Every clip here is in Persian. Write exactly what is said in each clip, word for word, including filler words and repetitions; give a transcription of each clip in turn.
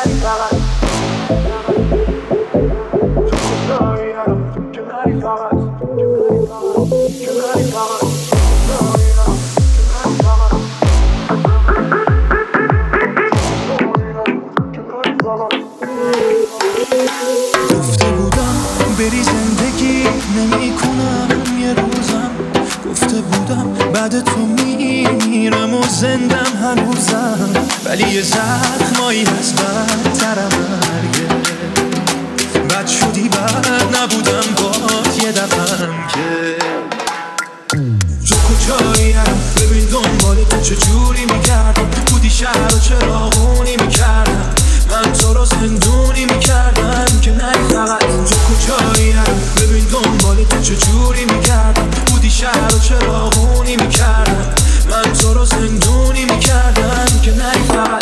گفته بودم بری زندگی نمی کنم یه روزم، گفته بودم بعد تو میمیرم و زندم هنوزم، ولی یه زخمایی هست بدترم مرگه. بد شدی بد نبودم باد یه دفعم که تو کجایی هم ببین دنبال تو چجوری میکردم، بودی شهر و چراغونی میکردم، من تو رو زندونی میکردم که نری فقط. تو کجایی هم ببین دنبال تو چجوری میکردم، بودی شهر و چراغونی میکردم، من تو رو زندونی میکردم که نری فقط.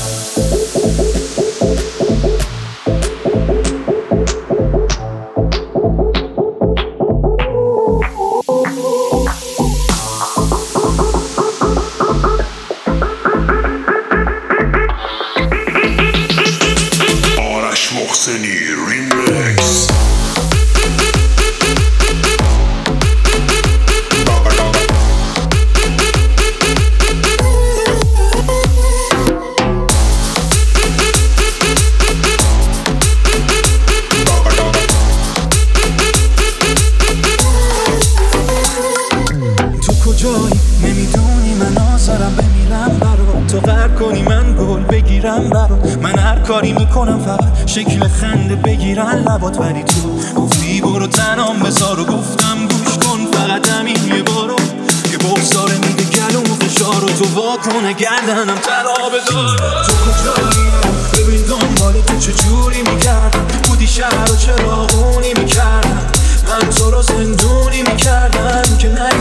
Remix. تو کجایی نمیدونی من آزارم بمیرم برات، تو غر کنی من گل بگیرم برات، من هر کاری میکنم فقط شکل خنده بگیرن لبات، ولی تو گفتی برو تنام بذار و گفتم گوش کن فقط همین یه بارو، یه بغضاره میده گلوم فشار و تو واکنه گردنم طلا بدار. تو کجایی ببین دنبال تو چجوری میکردم، بودی شهر و چراغونی میکردم، من تو رو زندونی میکردم که نه